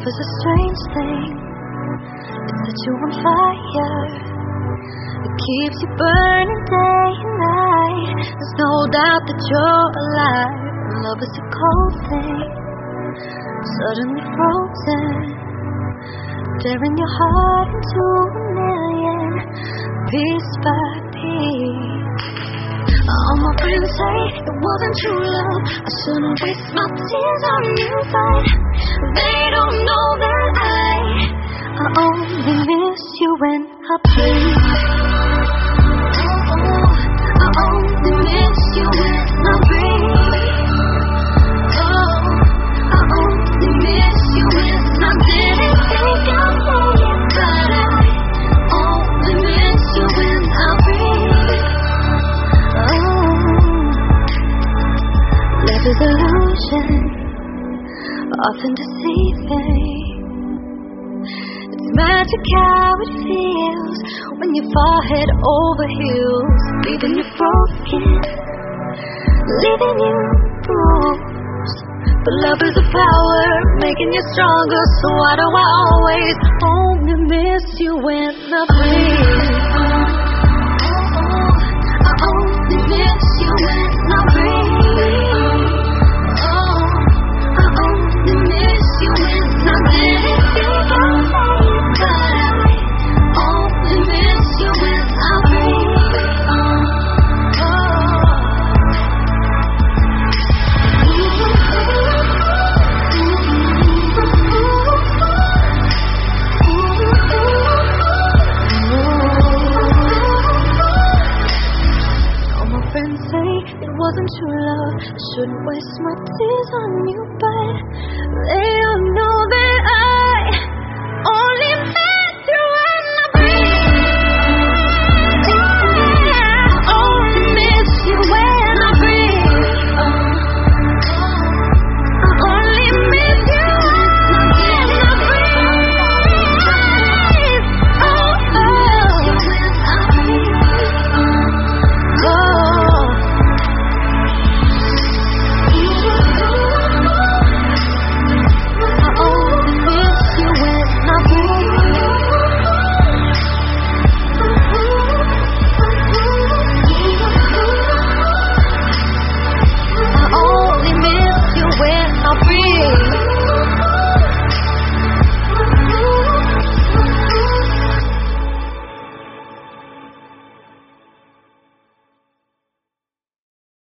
is a strange thing. It sets you on fire. It keeps you burning day and night. There's no doubt that you're alive. Love is a cold thing, suddenly frozen, tearing your heart into a million, piece by piece. All my friends say it wasn't true love. I shouldn't waste my tears on you, but they don't know that I only miss you when I breathe. Oh, I only miss you when I breathe. Oh, I only miss you when I didn't think I'd say it, but I only miss you when I breathe. Love is illusion, often deceiving. It's magic how it feels when you fall head over heels, leaving you broken, leaving you bruised. But love is a power, making you stronger. So why do I always only miss you when I breathe? I only miss you when I breathe. Wasn't true love. I shouldn't waste my tears on you, but they